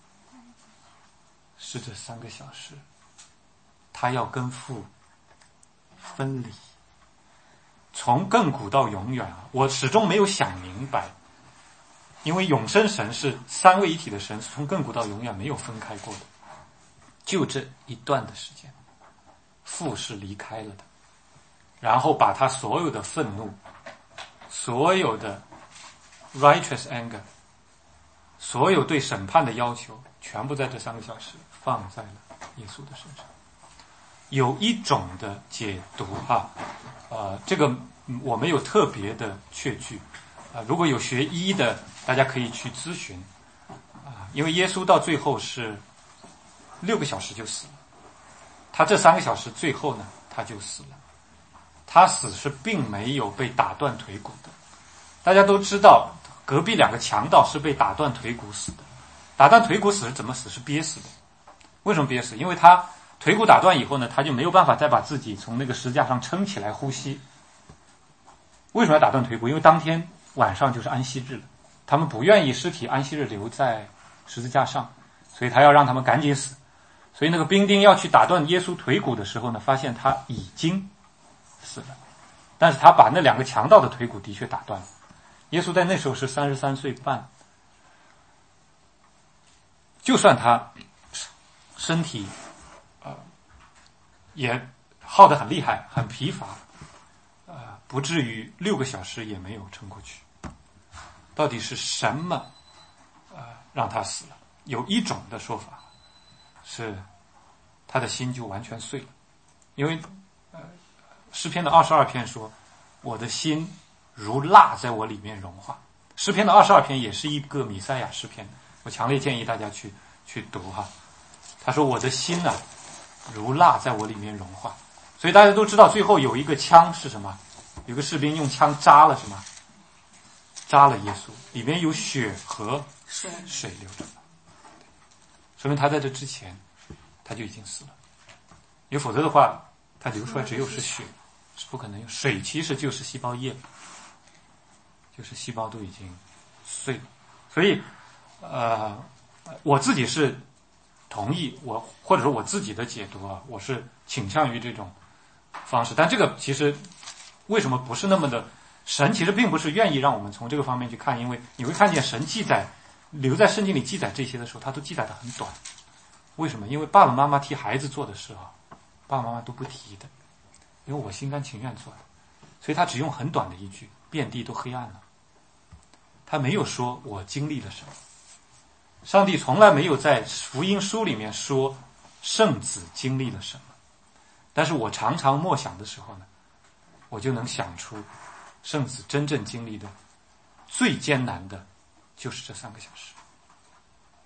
是这3个小时，他要跟父分离，从亘古到永远。我始终没有想明白，因为永生神是3位一体的神，从亘古到永远没有分开过的。就这一段的时间，父是离开了的，然后把他所有的愤怒，所有的 righteous anger， 所有对审判的要求，全部在这3个小时放在了耶稣的身上。有一种的解读这个我没有特别的确据如果有学医的，大家可以去咨询因为耶稣到最后是6个小时就死了，他这3个小时最后呢，他就死了。他死是并没有被打断腿骨的。大家都知道，隔壁2个强盗是被打断腿骨死的。打断腿骨死是怎么死？是憋死的。为什么憋死？因为他腿骨打断以后呢，他就没有办法再把自己从那个石架上撑起来呼吸。为什么要打断腿骨？因为当天晚上就是安息日了，他们不愿意尸体安息日留在十字架上，所以他要让他们赶紧死。所以那个兵丁要去打断耶稣腿骨的时候呢，发现他已经死了，但是他把那2个强盗的腿骨的确打断了。耶稣在那时候是33岁半，就算他身体也耗得很厉害，很疲乏不至于6个小时也没有撑过去。到底是什么让他死了？有一种的说法是他的心就完全碎了，因为诗篇的22篇说，我的心如蜡在我里面融化。诗篇的22篇也是一个弥赛亚诗篇，我强烈建议大家去读他说我的心如蜡在我里面融化。所以大家都知道最后有一个枪是什么？有个士兵用枪扎了什么？扎了耶稣，里面有血和水流着，说明他在这之前他就已经死了。因为否则的话，他流出来只有是血，是不可能有水，其实就是细胞液，就是细胞都已经碎了。所以我自己是同意或者说我自己的解读我是倾向于这种方式。但这个其实为什么不是那么的，神其实并不是愿意让我们从这个方面去看，因为你会看见神记载留在圣经里记载这些的时候，他都记载得很短。为什么？因为爸爸妈妈替孩子做的事爸爸妈妈都不提的，因为我心甘情愿做的，所以他只用很短的一句，遍地都黑暗了。他没有说我经历了什么。上帝从来没有在福音书里面说圣子经历了什么，但是我常常默想的时候呢，我就能想出圣子真正经历的最艰难的就是这3个小时。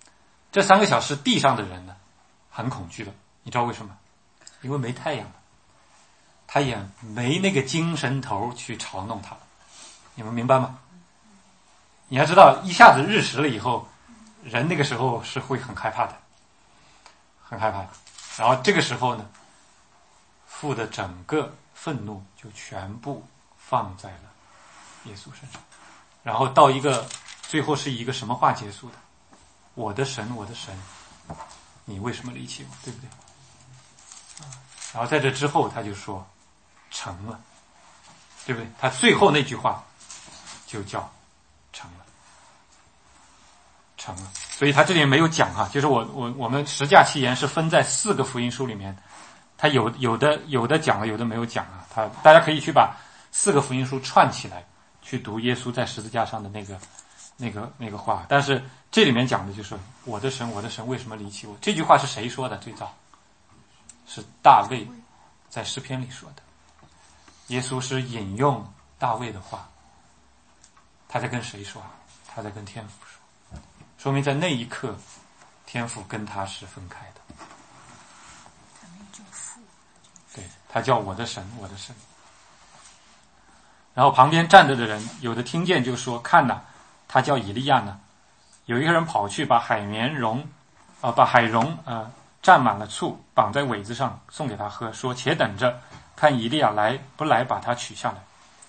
这3个小时地上的人呢很恐惧的，你知道为什么？因为没太阳了，他也没那个精神头去嘲弄他了，你们明白吗？你要知道，一下子日食了以后，人那个时候是会很害怕的，很害怕的。然后这个时候呢，父的整个愤怒就全部放在了耶稣身上，然后到一个最后是以一个什么话结束的？我的神，我的神，你为什么离弃我？对不对？然后在这之后他就说成了，对不对？他最后那句话就叫成了，成了。所以他这里没有讲哈，就是我们十架七言是分在4个福音书里面，他有的讲了，有的没有讲啊。大家可以去把4个福音书串起来去读耶稣在十字架上的那个话。但是这里面讲的就是我的神，我的神，为什么离弃我？这句话是谁说的？最早是大卫在诗篇里说的。耶稣是引用大卫的话，他在跟谁说？他在跟天父说，说明在那一刻天父跟他是分开的。对，他叫我的神，我的神。然后旁边站着的人有的听见就说，看哪，他叫以利亚呢。有一个人跑去把海蓉蘸满了醋，绑在苇子上送给他喝，说且等着看以利亚来不来把他取下来。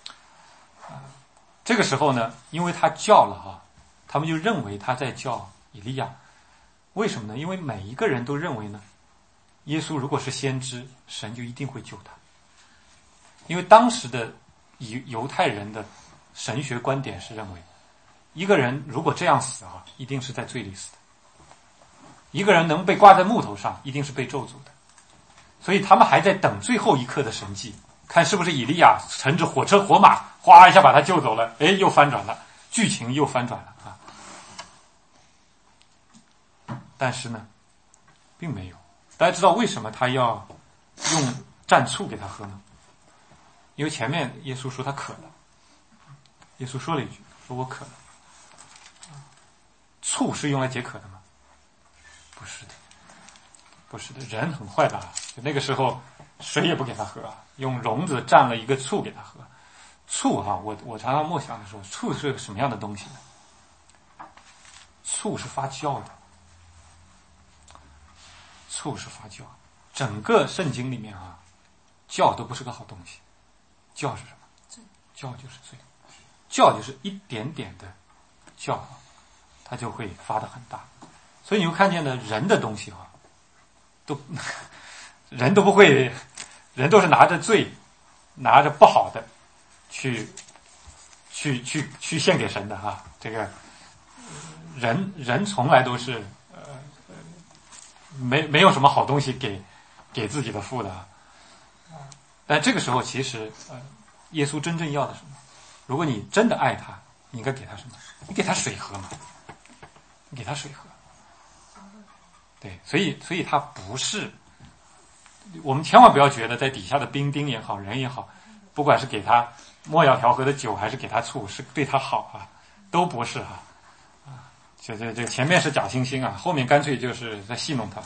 这个时候呢，因为他叫了他们就认为他在叫以利亚。为什么呢？因为每一个人都认为呢，耶稣如果是先知，神就一定会救他。因为当时的犹太人的神学观点是认为，一个人如果这样死一定是在罪里死的。一个人能被挂在木头上，一定是被咒诅的。所以他们还在等最后一刻的神迹，看是不是以利亚乘着火车火马，哗一下把他救走了，又翻转了，剧情又翻转了啊！但是呢，并没有。大家知道为什么他要用蘸醋给他喝吗？因为前面耶稣说他渴了，耶稣说了一句，说我渴了。醋是用来解渴的吗？不是的，不是的，人很坏吧？就那个时候水也不给他喝用笼子蘸了一个醋给他喝。醋我常常默想的时候，醋是个什么样的东西呢？醋是发酵的，醋是发酵。整个圣经里面酵都不是个好东西。酵是什么？酵就是罪，酵就是一点点的酵它就会发得很大。所以你会看见的人的东西人都不会，人都是拿着罪，拿着不好的去献给神的这个人从来都是没有什么好东西给自己的父的但这个时候其实耶稣真正要的什么？如果你真的爱他，你应该给他什么？你给他水喝嘛，你给他水喝。对，所以他不是，我们千万不要觉得在底下的兵丁也好，人也好，不管是给他没药调和的酒，还是给他醋，是对他好都不是这前面是假惺惺后面干脆就是在戏弄他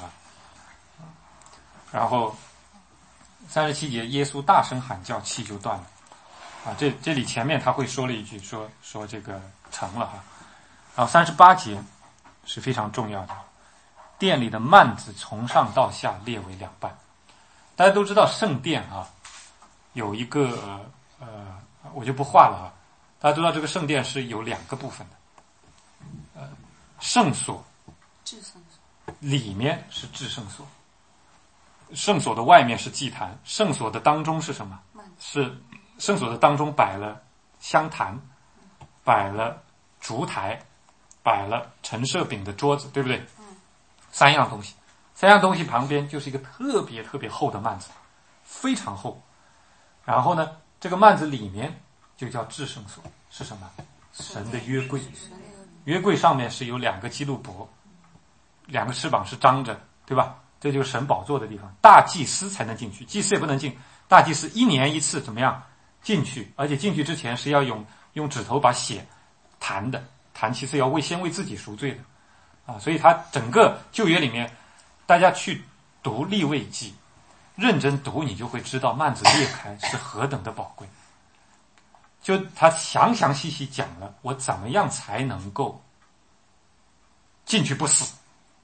然后37节，耶稣大声喊叫，气就断了这里前面他会说了一句，说这个成了然后38节是非常重要的。殿里的幔子从上到下裂为2半。大家都知道圣殿有一个我就不画了大家知道这个圣殿是有2个部分的。圣所里面是至圣所，圣所的外面是祭坛，圣所的当中是什么？是圣所的当中摆了香坛，摆了烛台，摆了陈设饼的桌子，对不对？3样东西，3样东西旁边就是一个特别特别厚的幔子，非常厚。然后呢，这个幔子里面就叫至圣所，是什么？神的约柜。约柜上面是有2个基路伯，2个翅膀是张着，对吧？这就是神宝座的地方，大祭司才能进去，祭司也不能进。大祭司1年1次怎么样进去？而且进去之前是要用指头把血弹的，弹其次要先为自己赎罪的。 啊，所以他整个旧约里面，大家去读利未记，认真读，你就会知道幔子裂开是何等的宝贵。就他详详细细讲了我怎么样才能够进去不死。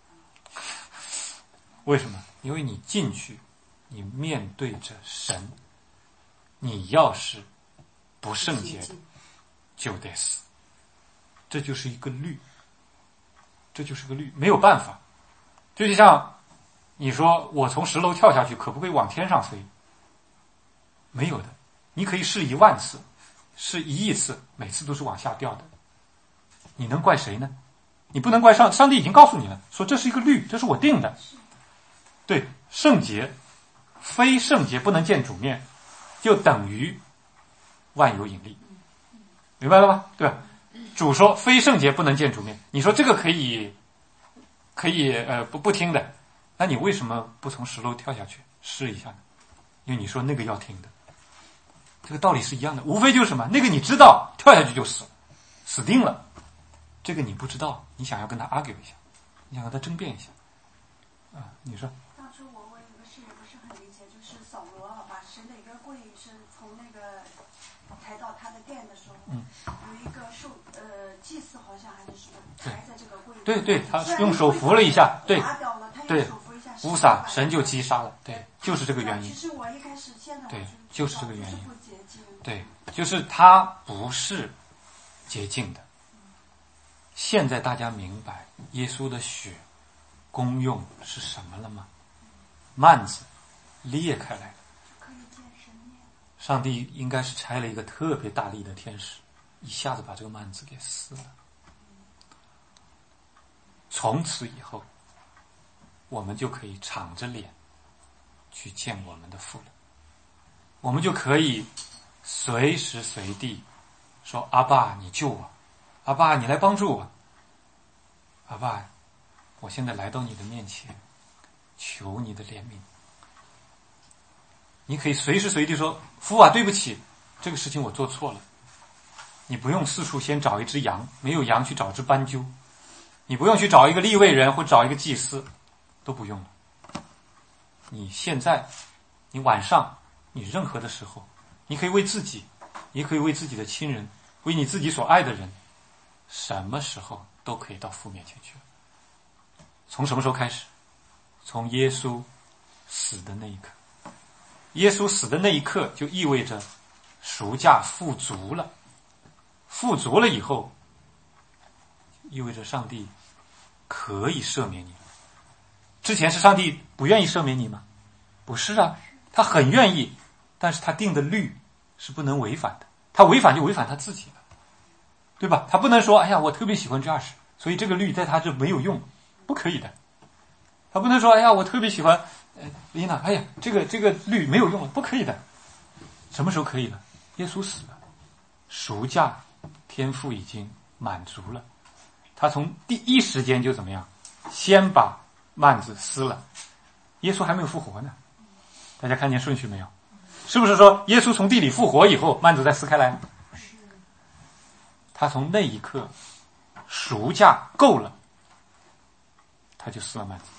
为什么？因为你进去，你面对着神，你要是不圣洁的，就得死。这就是一个律，这就是个律，没有办法。就像你说我从10楼跳下去，可不可以往天上飞？没有的，你可以试10000次，试1亿次，每次都是往下掉的。你能怪谁呢？你不能怪上帝已经告诉你了，说这是一个律，这是我定的。对，圣洁，非圣洁不能见主面，就等于万有引力，明白了吗？对吧？主说非圣洁不能见主面，你说这个可以不听的，那你为什么不从10楼跳下去试一下呢？因为你说那个要听的，这个道理是一样的，无非就是什么，那个你知道跳下去就死定了，这个你不知道，你想要跟他 argue 一下，你想跟他争辩一下啊？你说。 当初我问一个事也不是很理解，就是扫罗把神的一个柜是从那个抬到他的殿的时候，有一个祭司好像还是什么抬在这个柜里， 对，他用手扶了一下，对，乌撒神就击杀了，对，就是这个原因。 其实我一开始现在对，就是这个原因。 不洁净， 对，就是他不是洁净的。现在大家明白耶稣的血功用是什么了吗？幔子裂开来了， 可以见神面。 上帝应该是差了一个特别大力的天使，一下子把这个幔子给撕了。从此以后，我们就可以敞着脸去见我们的父了。我们就可以随时随地说：“阿爸，你救我！阿爸，你来帮助我！阿爸，我现在来到你的面前，求你的怜悯。”你可以随时随地说：“父啊，对不起，这个事情我做错了。”你不用四处先找一只羊，没有羊去找只斑鸠，你不用去找一个利未人或找一个祭司，都不用了。你现在，你晚上，你任何的时候，你可以为自己，也可以为自己的亲人，为你自己所爱的人，什么时候都可以到父面前去了。从什么时候开始？从耶稣死的那一刻。耶稣死的那一刻就意味着赎价富足了，富足了以后，意味着上帝可以赦免你了。之前是上帝不愿意赦免你吗？不是啊，他很愿意，但是他定的律是不能违反的，他违反就违反他自己了，对吧？他不能说：“哎呀，我特别喜欢这20，所以这个律在他这没有用。”不可以的。他不能说：“哎呀，我特别喜欢丽娜，哎呀，这个律没有用了。”不可以的。什么时候可以了？耶稣死了，赎价天父已经满足了，他从第一时间就怎么样？先把幔子撕了。耶稣还没有复活呢，大家看见顺序没有？是不是说耶稣从地里复活以后，幔子再撕开来？他从那一刻赎价够了，他就撕了幔子，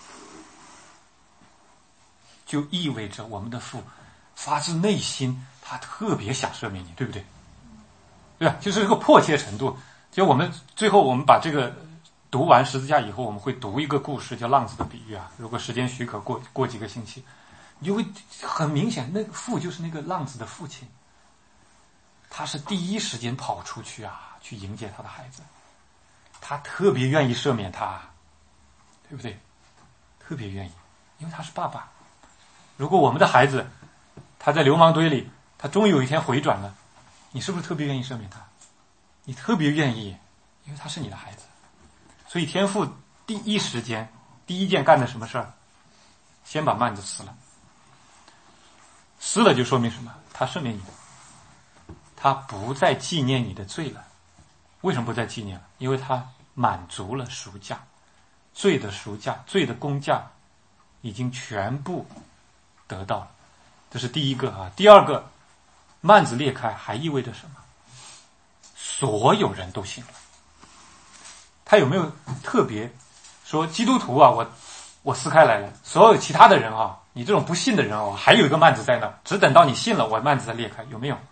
就意味着我们的父发自内心，他特别想赦免你，对不对？对吧？就是这个迫切程度。就我们最后我们把这个读完十字架以后，我们会读一个故事，叫浪子的比喻啊。如果时间许可，过几个星期，你就会很明显，那个父就是那个浪子的父亲，他是第一时间跑出去啊，去迎接他的孩子，他特别愿意赦免他，对不对？特别愿意，因为他是爸爸。如果我们的孩子他在流氓堆里，他终于有一天回转了，你是不是特别愿意赦免他？你特别愿意，因为他是你的孩子。所以天父第一时间第一件干的什么事儿？先把幔子撕了。撕了就说明什么？他赦免你，他不再纪念你的罪了。为什么不再纪念了？因为他满足了赎价，罪的赎价，罪的公价已经全部得到了。这是第一个啊。第二个，幔子裂开还意味着什么？所有人都信了。他有没有特别说基督徒啊，我撕开来了，所有其他的人啊，你这种不信的人啊，还有一个幔子在那，只等到你信了，我幔子再裂开，有没有？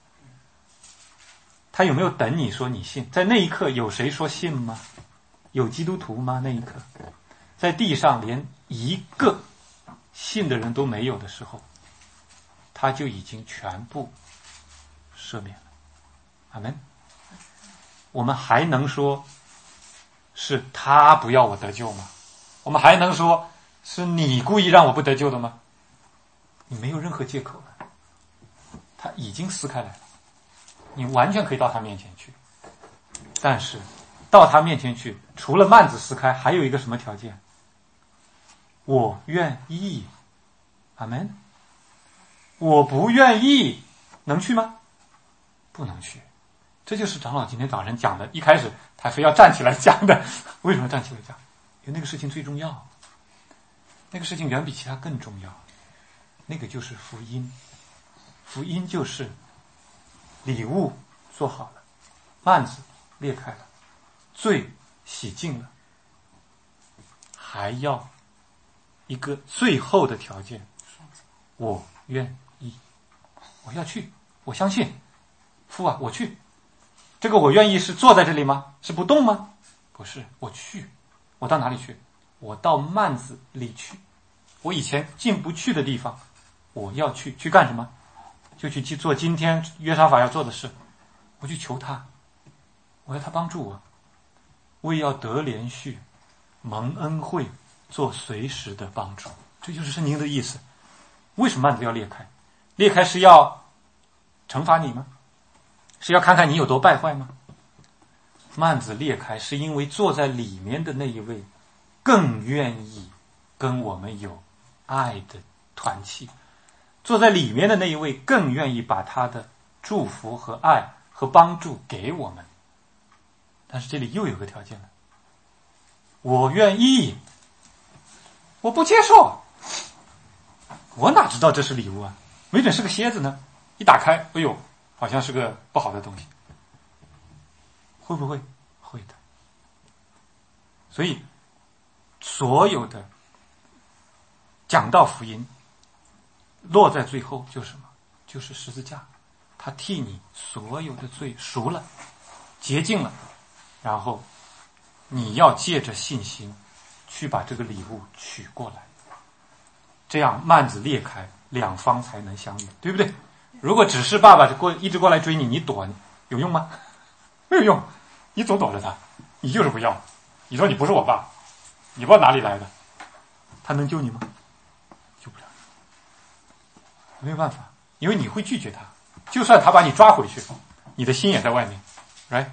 他有没有等你说你信？在那一刻有谁说信吗？有基督徒吗？那一刻，在地上连一个信的人都没有的时候，他就已经全部赦免了。阿们。我们还能说是他不要我得救吗？我们还能说是你故意让我不得救的吗？你没有任何借口了，他已经撕开来了，你完全可以到他面前去。但是到他面前去，除了幔子撕开，还有一个什么条件？我愿意。阿们。我不愿意，能去吗？不能去。这就是长老今天早晨讲的，一开始他非要站起来讲的。为什么站起来讲？因为那个事情最重要，那个事情远比其他更重要。那个就是福音，福音就是礼物做好了，幔子裂开了，罪洗净了，还要一个最后的条件，我愿意，我要去，我相信父啊，我去。这个我愿意是坐在这里吗？是不动吗？不是，我去。我到哪里去？我到幔子里去。我以前进不去的地方，我要去。去干什么？就去做今天约沙法要做的事。我去求他，我要他帮助我，为要得连续蒙恩惠，做随时的帮助。这就是圣经的意思。为什么幔子要裂开？裂开是要惩罚你吗？是要看看你有多败坏吗？幔子裂开是因为坐在里面的那一位更愿意跟我们有爱的团契，坐在里面的那一位更愿意把他的祝福和爱和帮助给我们。但是这里又有个条件了，我愿意，我不接受，我哪知道这是礼物啊？没准是个蝎子呢，一打开，哎呦，好像是个不好的东西。会不会？会的。所以所有的讲道福音落在最后就是什么？就是十字架，他替你所有的罪赎了，洁净了，然后你要借着信心去把这个礼物取过来，这样幔子裂开，两方才能相遇，对不对？如果只是爸爸一直过来追你，你躲有用吗？没有用，你总躲着他，你就是不要。你说你不是我爸，你不知道哪里来的，他能救你吗？救不了，没有办法，因为你会拒绝他。就算他把你抓回去，你的心也在外面 ，right？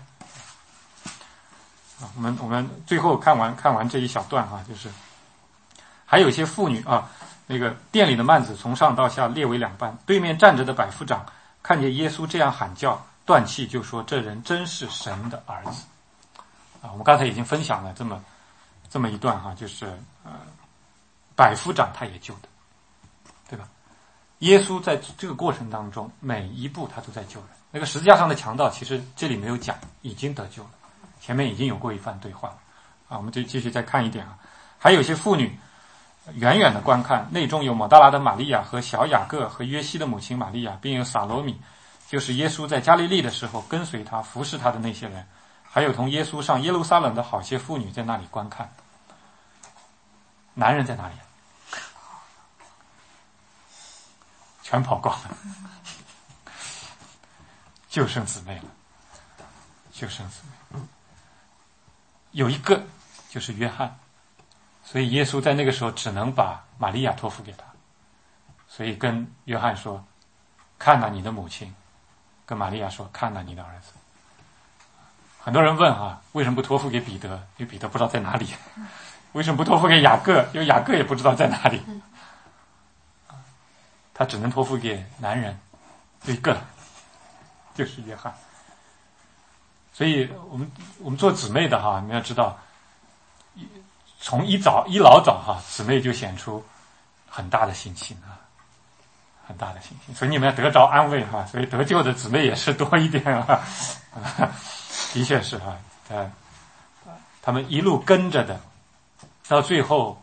我们最后看完这一小段哈，就是还有一些妇女啊。那个店里的幔子从上到下裂为两半，对面站着的百夫长看见耶稣这样喊叫，断气就说：“这人真是神的儿子。”啊，我们刚才已经分享了这么一段哈，就是百夫长他也救的，对吧？耶稣在这个过程当中每一步他都在救人。那个十字架上的强盗其实这里没有讲，已经得救了，前面已经有过一番对话啊。我们就继续再看一点啊，还有一些妇女远远的观看，内中有抹大拉的玛利亚和小雅各和约西的母亲玛利亚，并有撒罗米，就是耶稣在加利利的时候跟随他服侍他的那些人，还有同耶稣上耶路撒冷的好些妇女在那里观看。男人在哪里？全跑光了，就剩姊妹了，就剩姊妹。有一个就是约翰，所以耶稣在那个时候只能把玛利亚托付给他，所以跟约翰说：“看哪你的母亲。”跟玛利亚说：“看哪你的儿子。”很多人问啊，为什么不托付给彼得？因为彼得不知道在哪里。为什么不托付给雅各？因为雅各也不知道在哪里。他只能托付给男人，就一个，就是约翰。所以我们做姊妹的哈，你们要知道，从一老早哈，姊妹就显出很大的信心啊，很大的信心。所以你们要得着安慰哈，所以得救的姊妹也是多一点啊。的确是哈，他们一路跟着的到最后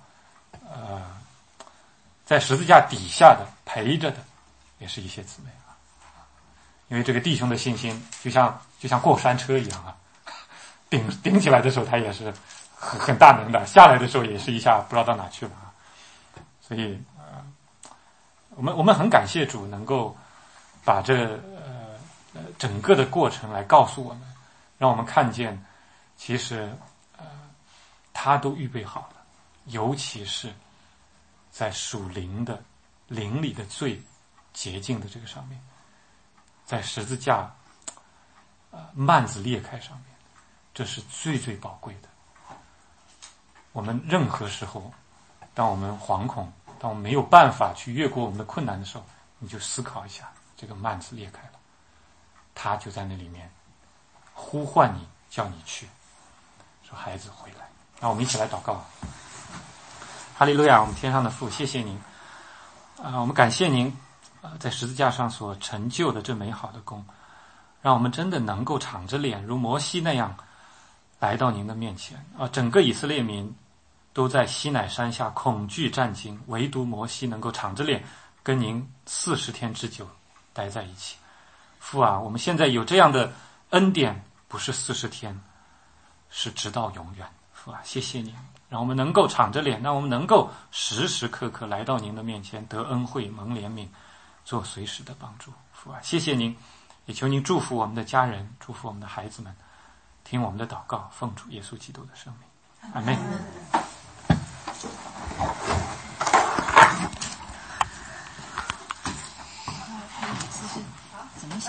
在十字架底下的陪着的也是一些姊妹啊，因为这个弟兄的信心就像过山车一样啊，顶起来的时候他也是很大能的，下来的时候也是一下不知道到哪去了啊。所以我们很感谢主能够把这整个的过程来告诉我们，让我们看见其实他都预备好了，尤其是在属灵的灵里的最洁净的这个上面，在十字架幔子裂开上面，这是最最宝贵的。我们任何时候当我们惶恐，当我们没有办法去越过我们的困难的时候，你就思考一下，这个幔子裂开了，他就在那里面呼唤你，叫你去，说孩子回来。那我们一起来祷告。哈利路亚，我们天上的父，谢谢您我们感谢您在十字架上所成就的这美好的功，让我们真的能够敞着脸如摩西那样来到您的面前整个以色列民都在西乃山下恐惧战惊，唯独摩西能够敞着脸跟您40天之久待在一起。父啊，我们现在有这样的恩典，不是40天，是直到永远。父啊，谢谢您，让我们能够敞着脸，让我们能够时时刻刻来到您的面前，得恩惠蒙怜悯，做随时的帮助。父啊，谢谢您，也求您祝福我们的家人，祝福我们的孩子们，听我们的祷告，奉主耶稣基督的圣名，阿们。